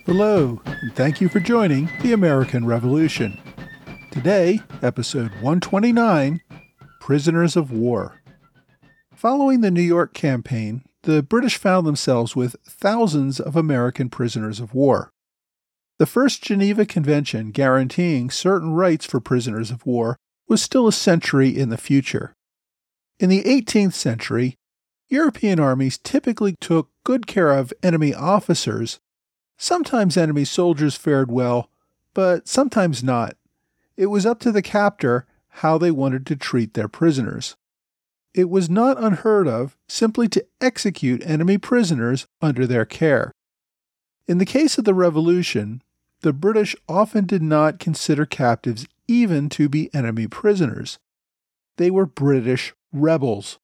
Hello, and thank you for joining the American Revolution. Today, episode 129, Prisoners of War. Following the New York campaign, the British found themselves with thousands of American prisoners of war. The first Geneva Convention guaranteeing certain rights for prisoners of war was still a century in the future. In the 18th century, European armies typically took good care of enemy officers. Sometimes enemy soldiers fared well, but sometimes not. It was up to the captor how they wanted to treat their prisoners. It was not unheard of simply to execute enemy prisoners under their care. In the case of the Revolution, the British often did not consider captives even to be enemy prisoners. They were British rebels.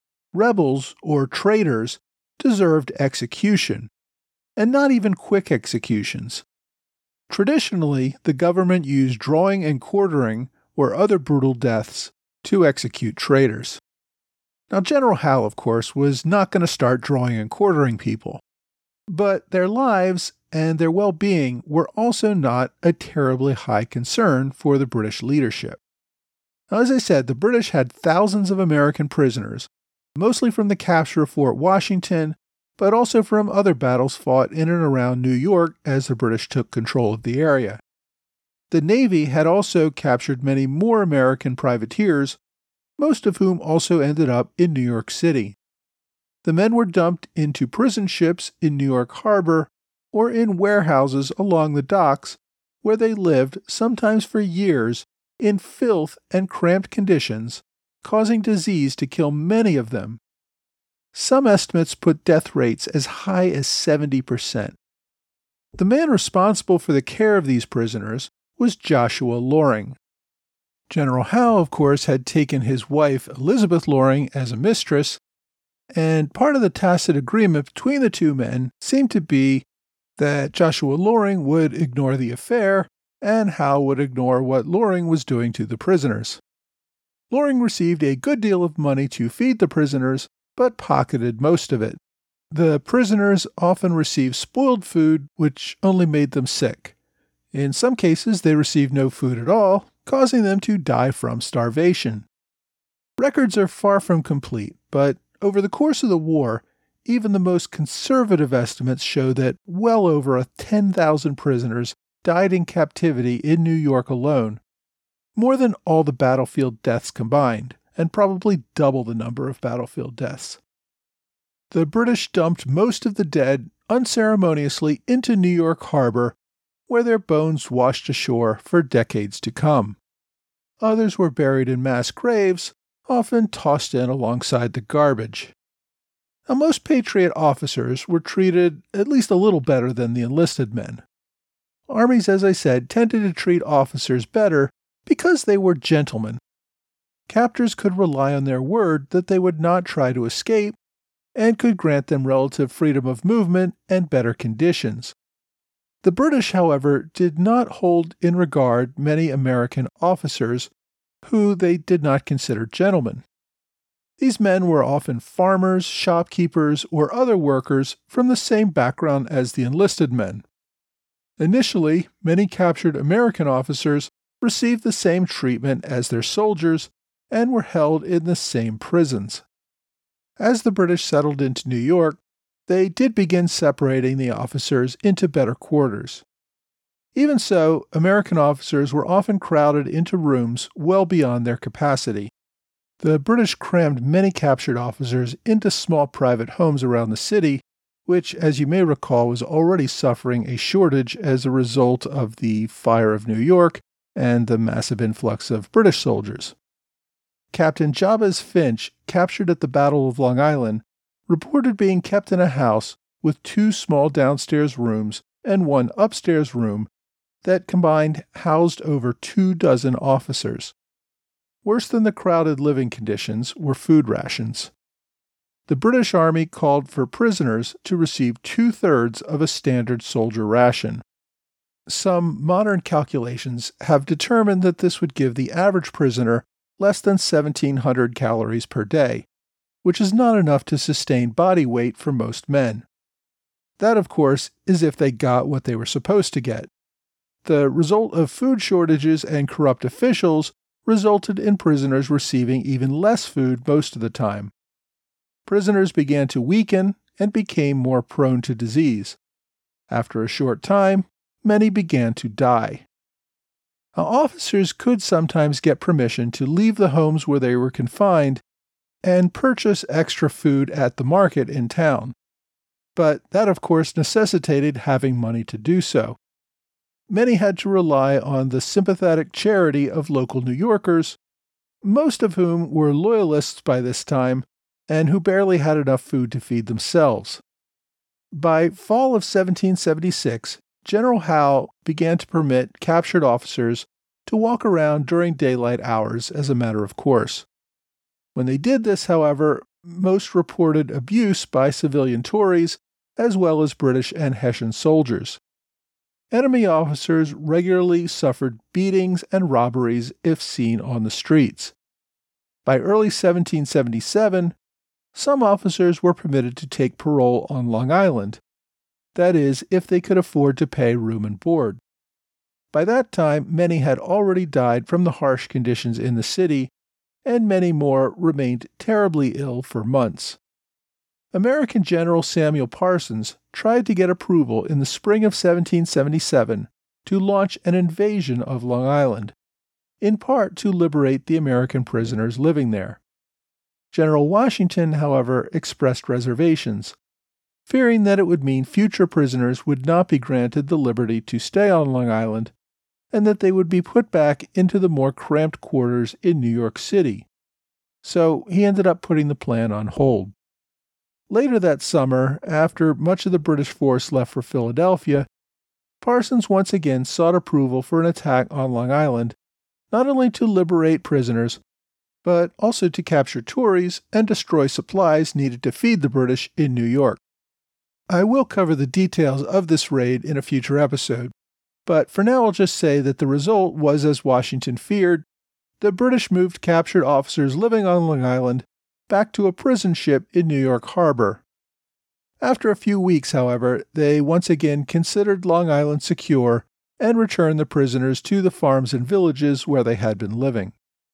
Rebels, or traitors, deserved execution, and not even quick executions. Traditionally, the government used drawing and quartering or other brutal deaths to execute traitors. Now, General Howe, of course, was not going to start drawing and quartering people, but their lives and their well-being were also not a terribly high concern for the British leadership. Now, as I said, the British had thousands of American prisoners, mostly from the capture of Fort Washington, but also from other battles fought in and around New York as the British took control of the area. The Navy had also captured many more American privateers, most of whom also ended up in New York City. The men were dumped into prison ships in New York Harbor or in warehouses along the docks, where they lived, sometimes for years, in filth and cramped conditions, causing disease to kill many of them. Some estimates put death rates as high as 70%. The man responsible for the care of these prisoners was Joshua Loring. General Howe, of course, had taken his wife Elizabeth Loring as a mistress, and part of the tacit agreement between the two men seemed to be that Joshua Loring would ignore the affair and Howe would ignore what Loring was doing to the prisoners. Loring received a good deal of money to feed the prisoners, but pocketed most of it. The prisoners often received spoiled food, which only made them sick. In some cases, they received no food at all, causing them to die from starvation. Records are far from complete, but over the course of the war, even the most conservative estimates show that well over 10,000 prisoners died in captivity in New York alone, more than all the battlefield deaths combined, and probably double the number of battlefield deaths. The British dumped most of the dead unceremoniously into New York Harbor, where their bones washed ashore for decades to come. Others were buried in mass graves, often tossed in alongside the garbage. Now, most Patriot officers were treated at least a little better than the enlisted men. Armies, as I said, tended to treat officers better because they were gentlemen. Captors could rely on their word that they would not try to escape and could grant them relative freedom of movement and better conditions. The British, however, did not hold in regard many American officers who they did not consider gentlemen. These men were often farmers, shopkeepers, or other workers from the same background as the enlisted men. Initially, many captured American officers received the same treatment as their soldiers and were held in the same prisons. As the British settled into New York, they did begin separating the officers into better quarters. Even so, American officers were often crowded into rooms well beyond their capacity. The British crammed many captured officers into small private homes around the city, which, as you may recall, was already suffering a shortage as a result of the fire of New York and the massive influx of British soldiers. Captain Jabez Finch, captured at the Battle of Long Island, reported being kept in a house with 2 small downstairs rooms and 1 upstairs room that combined housed over 24 officers. Worse than the crowded living conditions were food rations. The British Army called for prisoners to receive 2/3 of a standard soldier ration. Some modern calculations have determined that this would give the average prisoner less than 1,700 calories per day, which is not enough to sustain body weight for most men. That, of course, is if they got what they were supposed to get. The result of food shortages and corrupt officials resulted in prisoners receiving even less food most of the time. Prisoners began to weaken and became more prone to disease. After a short time, many began to die. Now, officers could sometimes get permission to leave the homes where they were confined and purchase extra food at the market in town. But that, of course, necessitated having money to do so. Many had to rely on the sympathetic charity of local New Yorkers, most of whom were loyalists by this time and who barely had enough food to feed themselves. By fall of 1776, General Howe began to permit captured officers to walk around during daylight hours as a matter of course. When they did this, however, most reported abuse by civilian Tories as well as British and Hessian soldiers. Enemy officers regularly suffered beatings and robberies if seen on the streets. By early 1777, some officers were permitted to take parole on Long Island, that is, if they could afford to pay room and board. By that time, many had already died from the harsh conditions in the city, and many more remained terribly ill for months. American General Samuel Parsons tried to get approval in the spring of 1777 to launch an invasion of Long Island, in part to liberate the American prisoners living there. General Washington, however, expressed reservations, fearing that it would mean future prisoners would not be granted the liberty to stay on Long Island, and that they would be put back into the more cramped quarters in New York City. So he ended up putting the plan on hold. Later that summer, after much of the British force left for Philadelphia, Parsons once again sought approval for an attack on Long Island, not only to liberate prisoners, but also to capture Tories and destroy supplies needed to feed the British in New York. I will cover the details of this raid in a future episode, but for now I'll just say that the result was as Washington feared. The British moved captured officers living on Long Island back to a prison ship in New York Harbor. After a few weeks, however, they once again considered Long Island secure and returned the prisoners to the farms and villages where they had been living.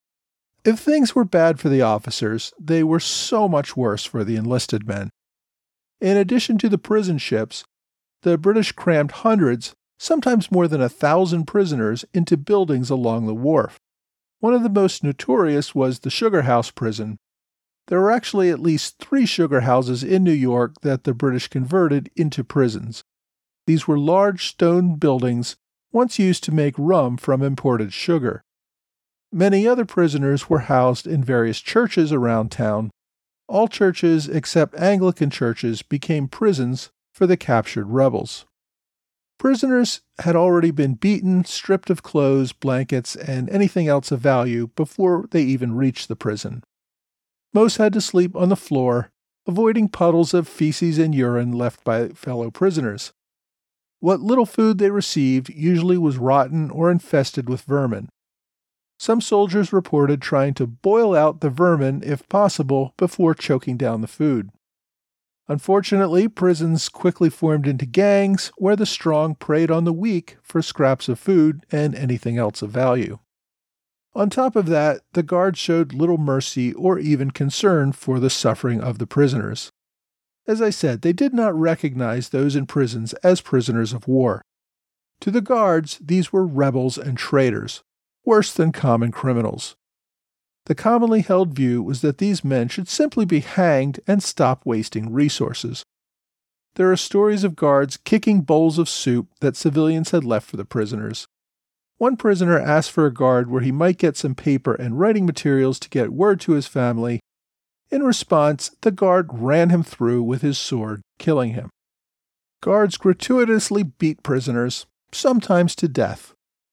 If things were bad for the officers, they were so much worse for the enlisted men. In addition to the prison ships, the British crammed hundreds, sometimes more than 1,000 prisoners into buildings along the wharf. One of the most notorious was the Sugar House prison. There were actually at least 3 sugar houses in New York that the British converted into prisons. These were large stone buildings once used to make rum from imported sugar. Many other prisoners were housed in various churches around town. All churches except Anglican churches became prisons for the captured rebels. Prisoners had already been beaten, stripped of clothes, blankets, and anything else of value before they even reached the prison. Most had to sleep on the floor, avoiding puddles of feces and urine left by fellow prisoners. What little food they received usually was rotten or infested with vermin. Some soldiers reported trying to boil out the vermin if possible before choking down the food. Unfortunately, prisons quickly formed into gangs where the strong preyed on the weak for scraps of food and anything else of value. On top of that, the guards showed little mercy or even concern for the suffering of the prisoners. As I said, they did not recognize those in prisons as prisoners of war. To the guards, these were rebels and traitors, worse than common criminals. The commonly held view was that these men should simply be hanged and stop wasting resources. There are stories of guards kicking bowls of soup that civilians had left for the prisoners. One prisoner asked for a guard where he might get some paper and writing materials to get word to his family. In response, the guard ran him through with his sword, killing him. Guards gratuitously beat prisoners, sometimes to death.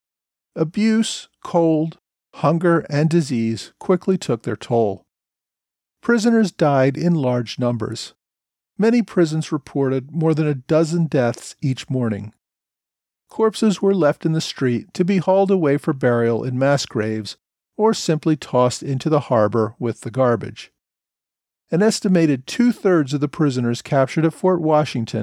Abuse, cold, hunger, and disease quickly took their toll. Prisoners died in large numbers. Many prisons reported more than a dozen deaths each morning. Corpses were left in the street to be hauled away for burial in mass graves or simply tossed into the harbor with the garbage. An estimated 2/3 of the prisoners captured at Fort Washington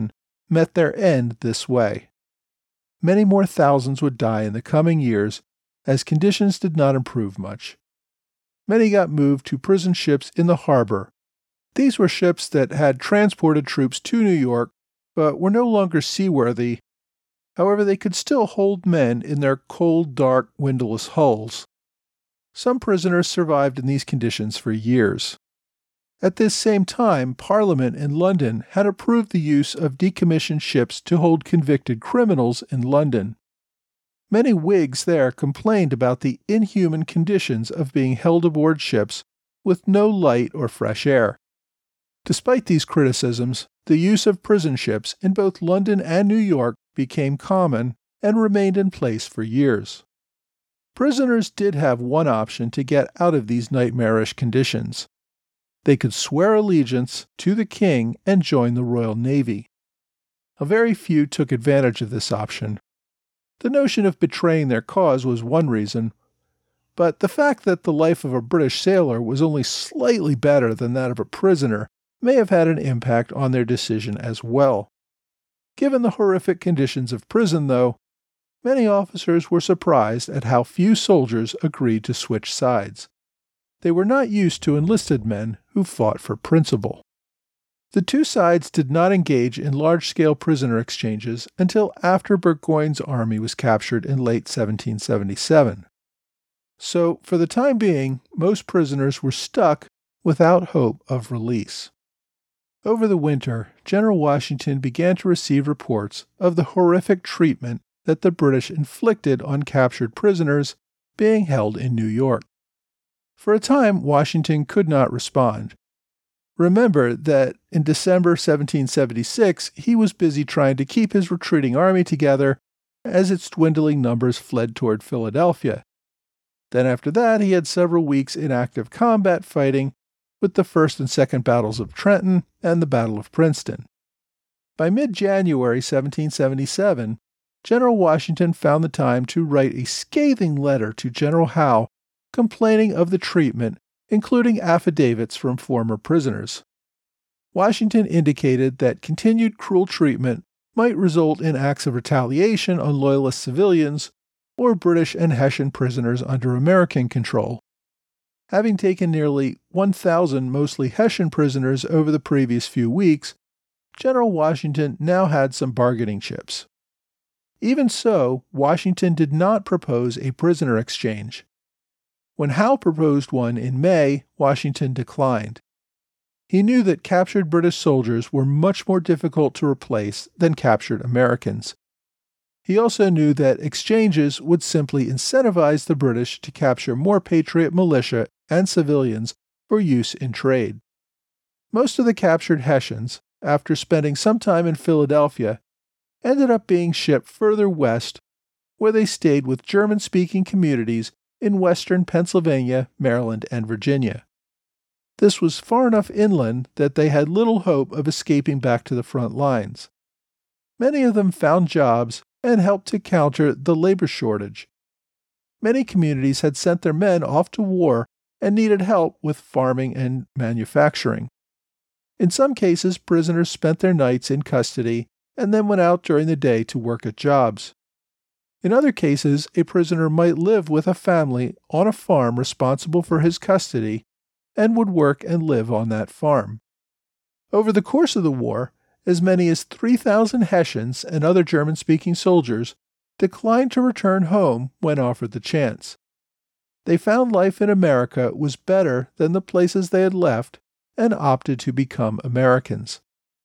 met their end this way. Many more thousands would die in the coming years as conditions did not improve much. Many got moved to prison ships in the harbor. These were ships that had transported troops to New York but were no longer seaworthy. However, they could still hold men in their cold, dark, windowless hulls. Some prisoners survived in these conditions for years. At this same time, Parliament in London had approved the use of decommissioned ships to hold convicted criminals in London. Many Whigs there complained about the inhuman conditions of being held aboard ships with no light or fresh air. Despite these criticisms, the use of prison ships in both London and New York became common and remained in place for years. Prisoners did have one option to get out of these nightmarish conditions. They could swear allegiance to the king and join the Royal Navy. A very few took advantage of this option. The notion of betraying their cause was one reason, but the fact that the life of a British sailor was only slightly better than that of a prisoner may have had an impact on their decision as well. Given the horrific conditions of prison, though, many officers were surprised at how few soldiers agreed to switch sides. They were not used to enlisted men who fought for principle. The two sides did not engage in large-scale prisoner exchanges until after Burgoyne's army was captured in late 1777. So, for the time being, most prisoners were stuck without hope of release. Over the winter, General Washington began to receive reports of the horrific treatment that the British inflicted on captured prisoners being held in New York. For a time, Washington could not respond. Remember that in December 1776, he was busy trying to keep his retreating army together as its dwindling numbers fled toward Philadelphia. Then after that, he had several weeks in active combat fighting with the First and Second Battles of Trenton and the Battle of Princeton. By mid-January 1777, General Washington found the time to write a scathing letter to General Howe complaining of the treatment, including affidavits from former prisoners. Washington indicated that continued cruel treatment might result in acts of retaliation on Loyalist civilians or British and Hessian prisoners under American control. Having taken nearly 1,000 mostly Hessian prisoners over the previous few weeks, General Washington now had some bargaining chips. Even so, Washington did not propose a prisoner exchange. When Howe proposed one in May, Washington declined. He knew that captured British soldiers were much more difficult to replace than captured Americans. He also knew that exchanges would simply incentivize the British to capture more patriot militia and civilians for use in trade. Most of the captured Hessians, after spending some time in Philadelphia, ended up being shipped further west, where they stayed with German-speaking communities in western Pennsylvania, Maryland, and Virginia. This was far enough inland that they had little hope of escaping back to the front lines. Many of them found jobs and helped to counter the labor shortage. Many communities had sent their men off to war and needed help with farming and manufacturing. In some cases, prisoners spent their nights in custody and then went out during the day to work at jobs. In other cases, a prisoner might live with a family on a farm responsible for his custody and would work and live on that farm. Over the course of the war, as many as 3,000 Hessians and other German-speaking soldiers declined to return home when offered the chance. They found life in America was better than the places they had left and opted to become Americans.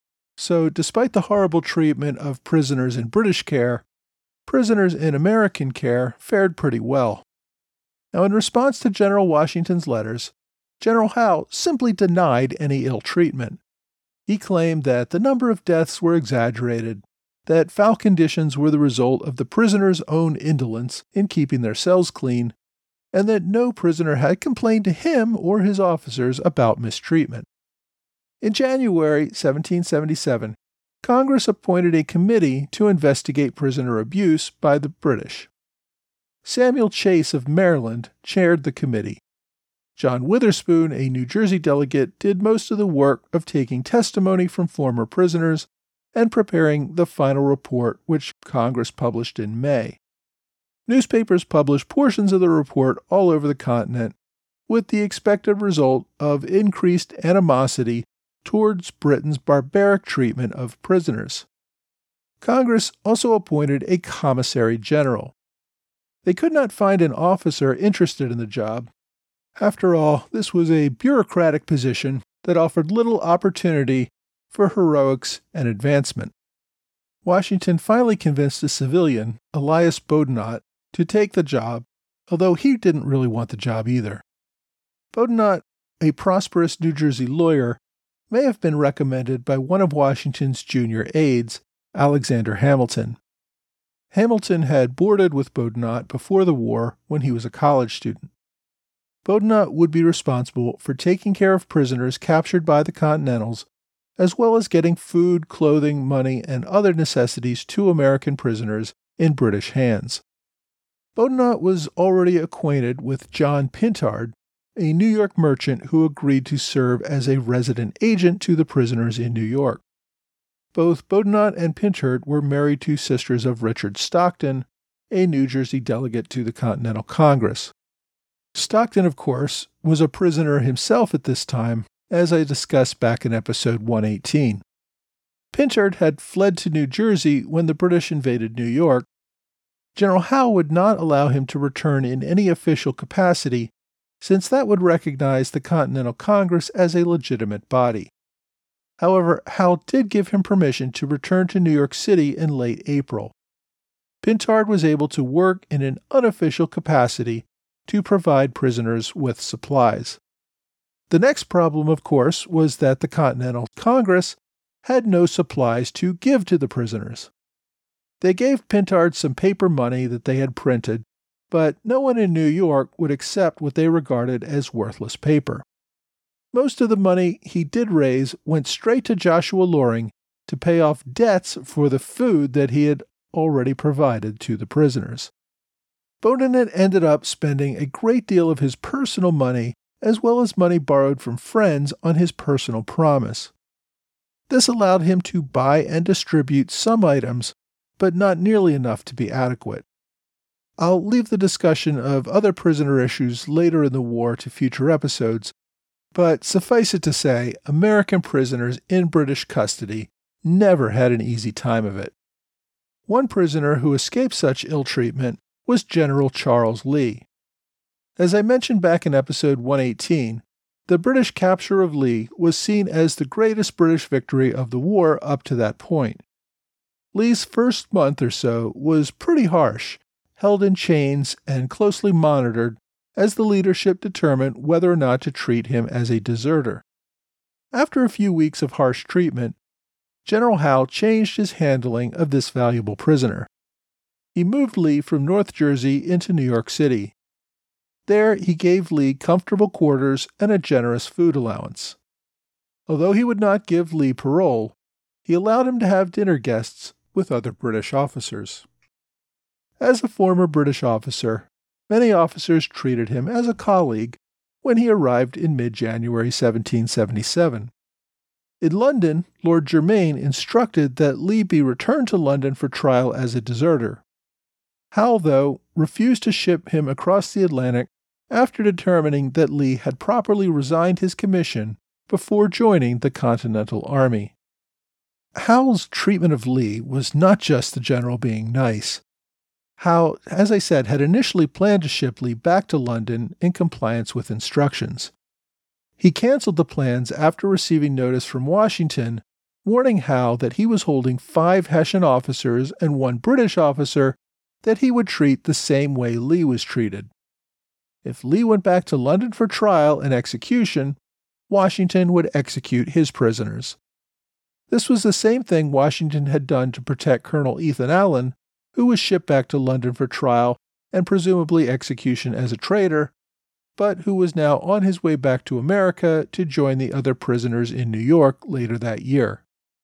So, despite the horrible treatment of prisoners in British care, prisoners in American care fared pretty well. Now, in response to General Washington's letters, General Howe simply denied any ill treatment. He claimed that the number of deaths were exaggerated, that foul conditions were the result of the prisoners' own indolence in keeping their cells clean, and that no prisoner had complained to him or his officers about mistreatment. In January 1777, Congress appointed a committee to investigate prisoner abuse by the British. Samuel Chase of Maryland chaired the committee. John Witherspoon, a New Jersey delegate, did most of the work of taking testimony from former prisoners and preparing the final report, which Congress published in May. Newspapers published portions of the report all over the continent, with the expected result of increased animosity towards Britain's barbaric treatment of prisoners. Congress also appointed a commissary general. They could not find an officer interested in the job. After all, this was a bureaucratic position that offered little opportunity for heroics and advancement. Washington finally convinced a civilian, Elias Boudinot, to take the job, although he didn't really want the job either. Boudinot, a prosperous New Jersey lawyer, may have been recommended by one of Washington's junior aides, Alexander Hamilton. Hamilton had boarded with Boudinot before the war when he was a college student. Boudinot would be responsible for taking care of prisoners captured by the Continentals, as well as getting food, clothing, money, and other necessities to American prisoners in British hands. Boudinot was already acquainted with John Pintard, a New York merchant who agreed to serve as a resident agent to the prisoners in New York. Both Boudinot and Pintard were married to sisters of Richard Stockton, a New Jersey delegate to the Continental Congress. Stockton, of course, was a prisoner himself at this time, as I discussed back in episode 118. Pintard had fled to New Jersey when the British invaded New York. General Howe would not allow him to return in any official capacity, since that would recognize the Continental Congress as a legitimate body. However, Howe did give him permission to return to New York City in late April. Pintard was able to work in an unofficial capacity to provide prisoners with supplies. The next problem, of course, was that the Continental Congress had no supplies to give to the prisoners. They gave Pintard some paper money that they had printed, but no one in New York would accept what they regarded as worthless paper. Most of the money he did raise went straight to Joshua Loring to pay off debts for the food that he had already provided to the prisoners. Boudinot ended up spending a great deal of his personal money as well as money borrowed from friends on his personal promise. This allowed him to buy and distribute some items, but not nearly enough to be adequate. I'll leave the discussion of other prisoner issues later in the war to future episodes, but suffice it to say, American prisoners in British custody never had an easy time of it. One prisoner who escaped such ill treatment was General Charles Lee. As I mentioned back in episode 118, the British capture of Lee was seen as the greatest British victory of the war up to that point. Lee's first month or so was pretty harsh, held in chains and closely monitored as the leadership determined whether or not to treat him as a deserter. After a few weeks of harsh treatment, General Howe changed his handling of this valuable prisoner. He moved Lee from North Jersey into New York City. There, he gave Lee comfortable quarters and a generous food allowance. Although he would not give Lee parole, he allowed him to have dinner guests with other British officers. As a former British officer, many officers treated him as a colleague when he arrived in mid-January 1777. In London, Lord Germain instructed that Lee be returned to London for trial as a deserter. Howe, though, refused to ship him across the Atlantic after determining that Lee had properly resigned his commission before joining the Continental Army. Howe's treatment of Lee was not just the general being nice. Howe, as I said, had initially planned to ship Lee back to London in compliance with instructions. He canceled the plans after receiving notice from Washington, warning Howe that he was holding 5 Hessian officers and 1 British officer that he would treat the same way Lee was treated. If Lee went back to London for trial and execution, Washington would execute his prisoners. This was the same thing Washington had done to protect Colonel Ethan Allen, who was shipped back to London for trial and presumably execution as a traitor, but who was now on his way back to America to join the other prisoners in New York later that year.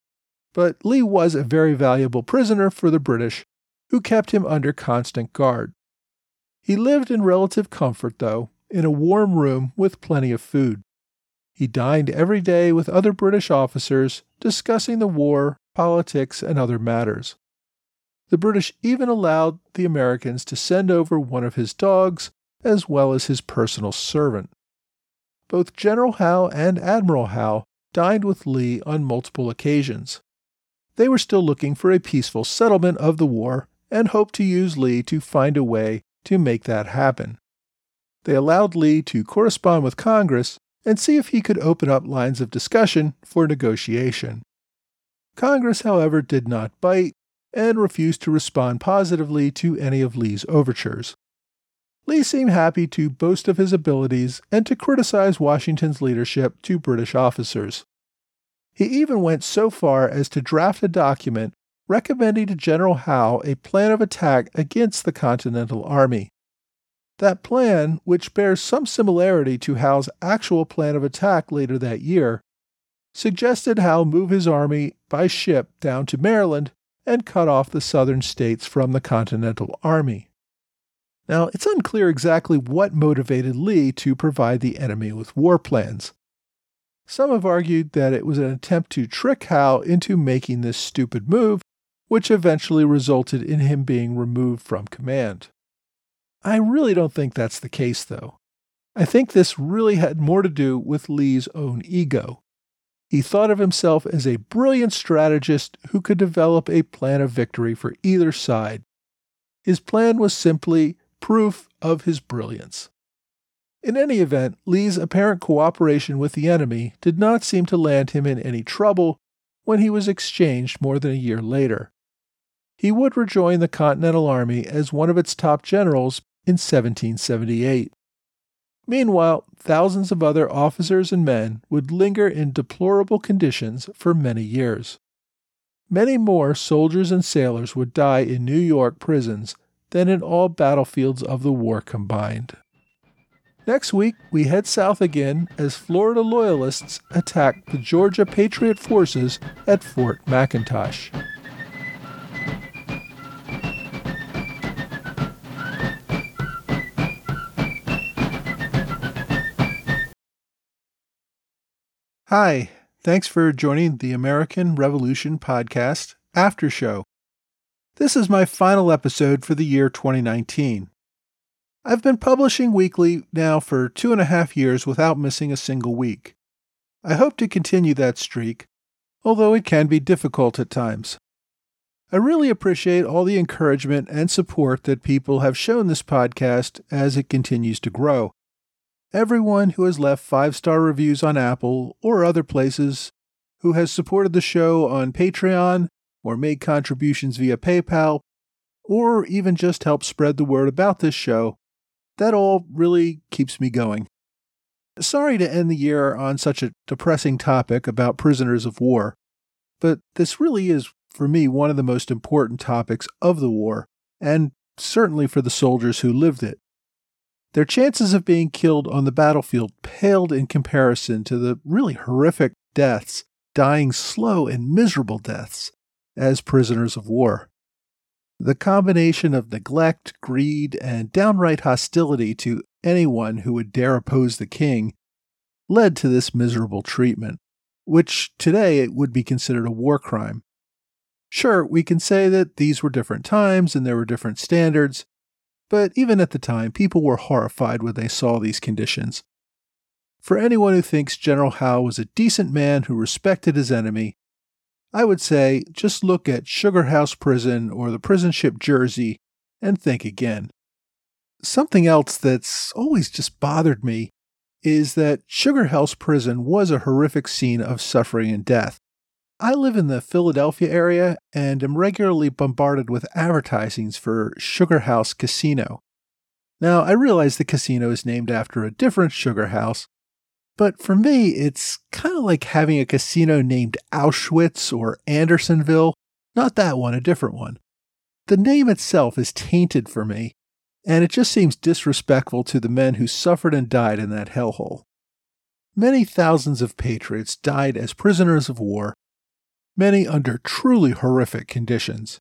But Lee was a very valuable prisoner for the British, who kept him under constant guard. He lived in relative comfort, though, in a warm room with plenty of food. He dined every day with other British officers, discussing the war, politics, and other matters. The British even allowed the Americans to send over one of his dogs as well as his personal servant. Both General Howe and Admiral Howe dined with Lee on multiple occasions. They were still looking for a peaceful settlement of the war and hoped to use Lee to find a way to make that happen. They allowed Lee to correspond with Congress and see if he could open up lines of discussion for negotiation. Congress, however, did not bite and refused to respond positively to any of Lee's overtures. Lee seemed happy to boast of his abilities and to criticize Washington's leadership to British officers. He even went so far as to draft a document recommending to General Howe a plan of attack against the Continental Army. That plan, which bears some similarity to Howe's actual plan of attack later that year, suggested Howe move his army by ship down to Maryland and cut off the southern states from the Continental Army. Now, it's unclear exactly what motivated Lee to provide the enemy with war plans. Some have argued that it was an attempt to trick Howe into making this stupid move, which eventually resulted in him being removed from command. I really don't think that's the case, though. I think this really had more to do with Lee's own ego. He thought of himself as a brilliant strategist who could develop a plan of victory for either side. His plan was simply proof of his brilliance. In any event, Lee's apparent cooperation with the enemy did not seem to land him in any trouble when he was exchanged more than a year later. He would rejoin the Continental Army as one of its top generals in 1778. Meanwhile, thousands of other officers and men would linger in deplorable conditions for many years. Many more soldiers and sailors would die in New York prisons than in all battlefields of the war combined. Next week, we head south again as Florida Loyalists attack the Georgia Patriot forces at Fort McIntosh. Hi, thanks for joining the American Revolution Podcast After Show. This is my final episode for the year 2019. I've been publishing weekly now for 2.5 years without missing a single week. I hope to continue that streak, although it can be difficult at times. I really appreciate all the encouragement and support that people have shown this podcast as it continues to grow. Everyone who has left 5-star reviews on Apple or other places, who has supported the show on Patreon or made contributions via PayPal, or even just helped spread the word about this show, that all really keeps me going. Sorry to end the year on such a depressing topic about prisoners of war, but this really is, for me, one of the most important topics of the war, and certainly for the soldiers who lived it. Their chances of being killed on the battlefield paled in comparison to the really horrific deaths, dying slow and miserable deaths, as prisoners of war. The combination of neglect, greed, and downright hostility to anyone who would dare oppose the king led to this miserable treatment, which today it would be considered a war crime. Sure, we can say that these were different times and there were different standards, but even at the time, people were horrified when they saw these conditions. For anyone who thinks General Howe was a decent man who respected his enemy, I would say just look at Sugar House Prison or the prison ship Jersey and think again. Something else that's always just bothered me is that Sugar House Prison was a horrific scene of suffering and death. I live in the Philadelphia area and am regularly bombarded with advertisements for Sugar House Casino. Now, I realize the casino is named after a different sugar house, but for me, it's kind of like having a casino named Auschwitz or Andersonville. Not that one, a different one. The name itself is tainted for me, and it just seems disrespectful to the men who suffered and died in that hellhole. Many thousands of patriots died as prisoners of war, many under truly horrific conditions.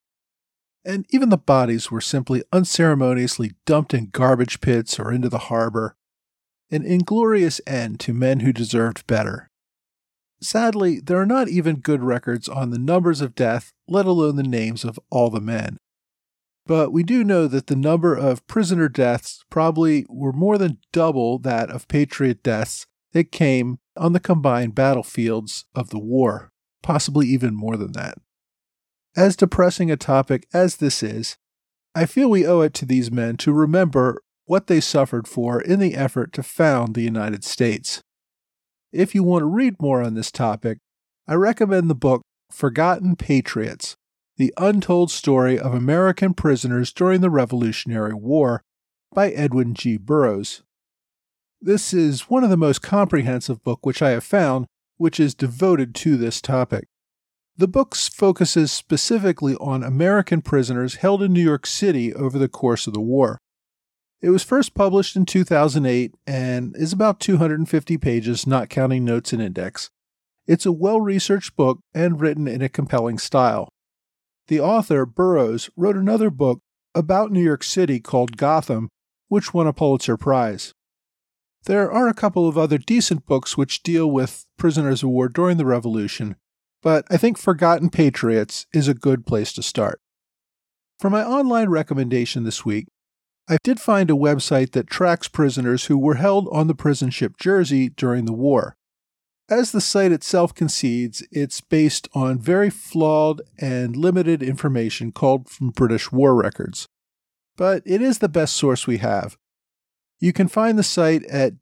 And even the bodies were simply unceremoniously dumped in garbage pits or into the harbor, an inglorious end to men who deserved better. sadly, there are not even good records on the numbers of death, let alone the names of all the men. But we do know that the number of prisoner deaths probably were more than double that of Patriot deaths that came on the combined battlefields of the war, possibly even more than that. As depressing a topic as this is, I feel we owe it to these men to remember what they suffered for in the effort to found the United States. If you want to read more on this topic, I recommend the book Forgotten Patriots: The Untold Story of American Prisoners During the Revolutionary War by Edwin G. Burroughs. This is one of the most comprehensive books which I have found, which is devoted to this topic. The book focuses specifically on American prisoners held in New York City over the course of the war. It was first published in 2008 and is about 250 pages, not counting notes and index. It's a well-researched book and written in a compelling style. The author, Burroughs, wrote another book about New York City called Gotham, which won a Pulitzer Prize. There are a couple of other decent books which deal with prisoners of war during the Revolution, but I think Forgotten Patriots is a good place to start. For my online recommendation this week, I did find a website that tracks prisoners who were held on the prison ship Jersey during the war. As the site itself concedes, it's based on very flawed and limited information culled from British war records. But it is the best source we have. You can find the site at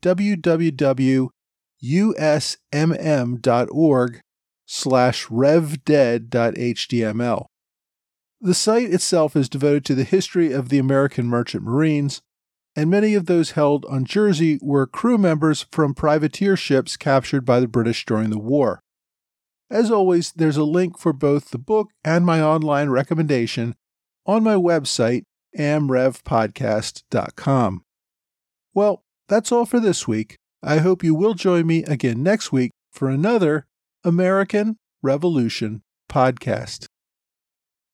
www.usmm.org/revdead.html. The site itself is devoted to the history of the American Merchant Marines, and many of those held on Jersey were crew members from privateer ships captured by the British during the war. As always, there's a link for both the book and my online recommendation on my website, amrevpodcast.com. Well, that's all for this week. I hope you will join me again next week for another American Revolution podcast.